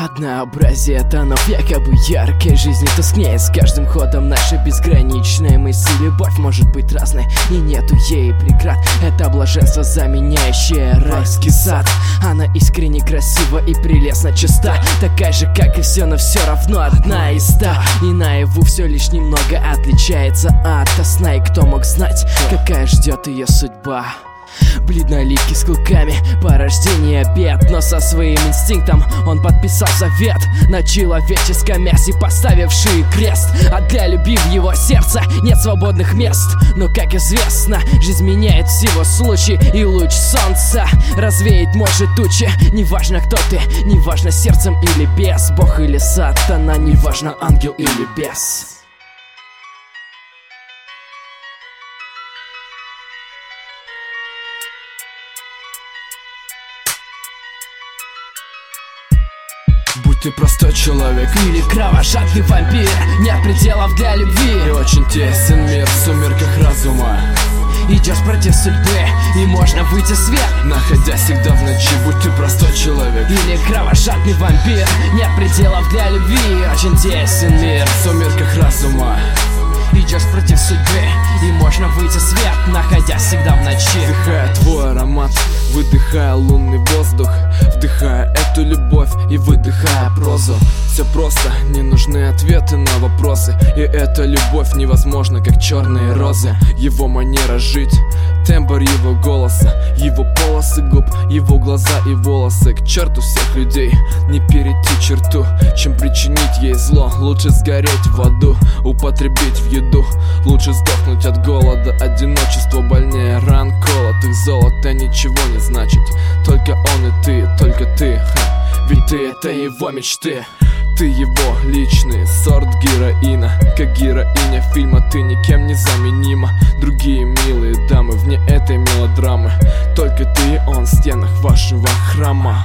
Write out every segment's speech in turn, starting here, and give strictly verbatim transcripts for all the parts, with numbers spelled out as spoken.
Однообразие тонов якобы яркой жизни тускнеет с каждым ходом. Наша безграничная мысль, любовь может быть разной, и нету ей преград. Это блаженство, заменяющее райский сад. Она искренне красива и прелестно чиста, такая же, как и все, но все равно одна из ста. И наяву все лишь немного отличается от сна. И кто мог знать, какая ждет ее судьба? Бледноликий с клыками, порождение бед, но со своим инстинктом он подписал завет на человеческом мясе, поставивший крест. А для любви в его сердце нет свободных мест. Но, как известно, жизнь меняет всего случай, и луч солнца развеять может тучи. Неважно, кто ты, неважно, сердцем или без, Бог или сатана, неважно, ангел или бес. Будь ты простой человек или кровожадный вампир, нет пределов для любви. И очень тесен мир в сумерках разума. Идешь против судьбы, и можно выйти в свет, находясь всегда в ночи. Будь ты простой человек или кровожадный вампир, нет пределов для любви. Очень тесен мир в сумерках разума. Идешь против судьбы, и можно выйти в свет, находясь всегда в ночи. Вдыхая твой аромат, выдыхая лунный воздух, вдыхая эту любовь и выдыхая прозу. Все просто, не нужны ответы на вопросы, и эта любовь невозможна, как черные розы. Его манера жить, тембр его голоса, его полосы губ, его глаза и волосы. К черту всех людей, не перейти черту, чем причинить ей зло. Лучше сгореть в аду, употребить в еду. Лучше сдохнуть от голода, одиночество больнее ран колотых. Золото ничего не значит, только он и ты, только ты, ха. Ведь ты это его мечты. Ты его личный сорт героина, как героиня фильма, ты никем не заменима. Другие милые дамы вне этой мелодрамы, только ты и он в стенах вашего храма.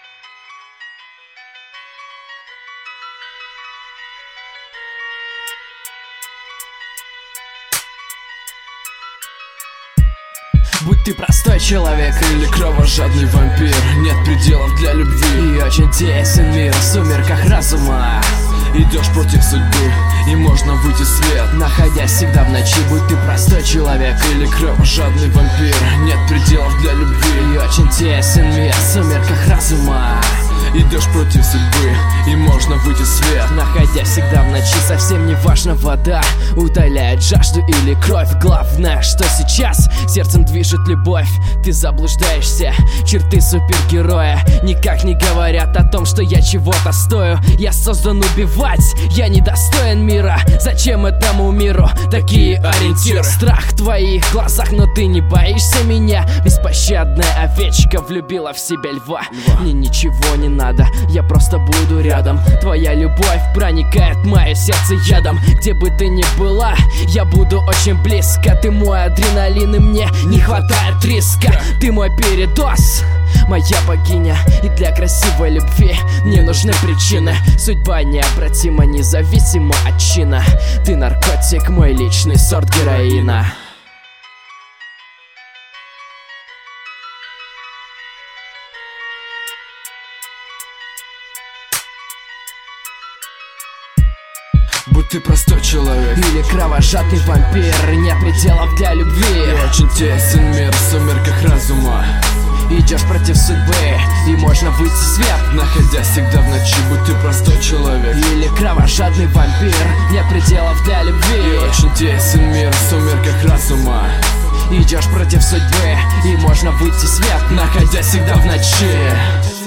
Будь ты простой человек или кровожадный вампир, нет пределов для любви. И очень тесен мир в сумерках разума. Идешь против судьбы, и можно выйти в свет, находясь всегда в ночи. Будь ты простой человек или кровожадный вампир, нет пределов для любви. И очень тесен мир в сумерках разума. Идешь против судьбы, и можно выйти в свет, находясь всегда в ночи. Совсем не важно, вода утоляет жажду или кровь. Главное, что сейчас сердцем движет любовь. Ты заблуждаешься, черты супергероя никак не говорят о том, что я чего-то стою. Я создан убивать, я недостоин мира. Зачем этому миру такие ориентиры? Страх в твоих глазах, но ты не боишься меня. Беспощадная овечка влюбила в себя льва. Льва. Мне ничего не надо, я просто буду рядом. Твоя любовь проникает в мое сердце ядом. Где бы ты ни была, я буду очень близко. Ты мой адреналин, и мне не хватает риска. Ты мой передоз, моя богиня. И для красивой любви мне нужны причины. Судьба необратима, независимо от чина. Ты наркотик, мой личный сорт героина. Будь ты простой человек или кровожадный вампир, нет пределов для любви. И очень тесен мир в сумерках разума. Идешь против судьбы, и можно выйти в свет, находясь всегда в ночи. Будь ты простой человек или кровожадный вампир, нет пределов для любви. И очень тесен мир в сумерках разума. Идешь против судьбы, и можно выйти в свет, находясь всегда в ночи.